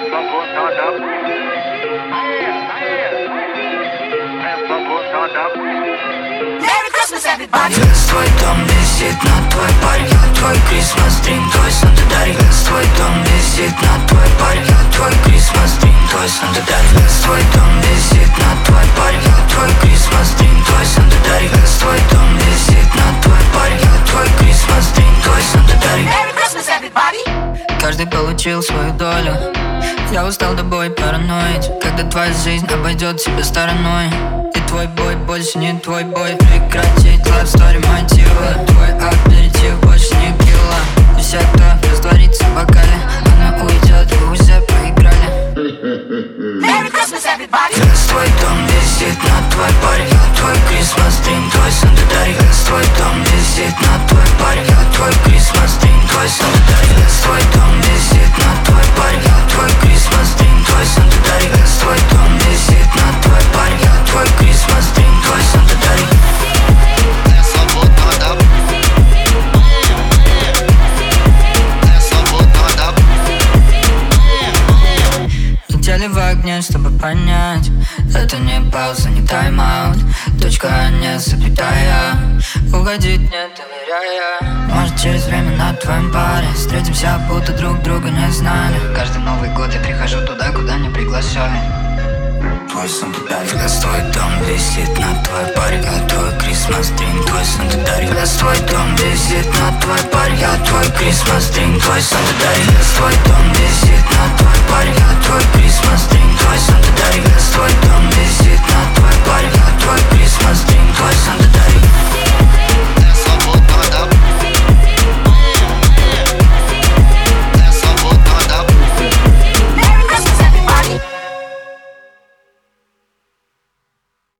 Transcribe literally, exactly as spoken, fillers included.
Вес твой дом висит на твой паре, я твой Christmas dream, твой Санта-Дарик. Вес твой дом висит на твой паре, я твой Christmas dream, твой Санта-Дарик. Вес твой дом висит на твой паре, я твой Christmas dream, твой Санта-Дарик. Вес твой дом висит на твой паре, я твой Christmas dream, твой Санта-Дарик. Merry Christmas, everybody! Каждый получил свою долю. Я устал тобой параноить, когда твоя жизнь обойдет тебя стороной. И твой бой больше не твой бой. Прекратить love story мотива. Твой аперитив больше не пила. И вся, кто растворится в бокале, она уйдет, вы уже проиграли. Merry Christmas, everybody! Вес твой дом висит на твой паре, я твой Christmas dream, твой Санта-Дарик. Вес твой дом висит на твой паре, я твой Christmas dream, твой Санта-Дарик. Вес твой дом висит на твой паре, я твой Christmas dream, твой Санта-Дарик. Вес твой дом висит на твой паре, я твой Christmas dream, твой Санта-Дарик. Я свободно, да? Я свободно, да? Летели в огне, чтобы понять, это не пауза, не тайм-аут. Точка, а не запятая. Уходить не доверяя. Может, через время на твоем паре встретимся, будто друг друга не знали. Каждый Новый год я прихожу туда, куда не приглашали. Твой Санта-Дарик. Вес твой дом висит на твой паре, я твой Christmas dream, твой Санта-Дарик. Вес твой дом висит на твой паре, я твой Christmas dream, твой Санта-Дарик. Вес твой